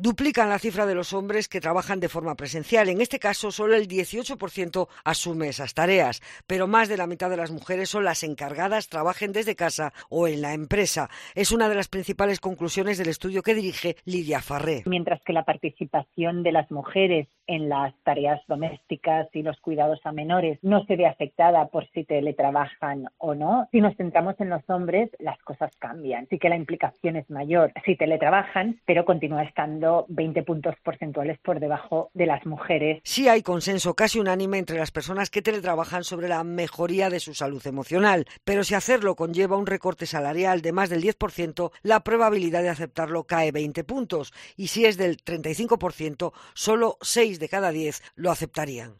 duplican la cifra de los hombres que trabajan de forma presencial. En este caso, solo el 18% asume esas tareas, pero más de la mitad de las mujeres son las encargadas, trabajen desde casa o en la empresa. Es una de las principales conclusiones del estudio que dirige Lidia Farré. Mientras que la participación de las mujeres en las tareas domésticas y los cuidados a menores no se ve afectada por si teletrabajan o no, si nos centramos en los hombres, las cosas cambian. Sí que la implicación es mayor si teletrabajan, pero continúa estando 20 puntos porcentuales por debajo de las mujeres. Sí hay consenso casi unánime entre las personas que teletrabajan sobre la mejoría de su salud emocional, pero si hacerlo conlleva un recorte salarial de más del 10%, la probabilidad de aceptarlo cae 20 puntos, y si es del 35%, solo 6 de cada 10 lo aceptarían.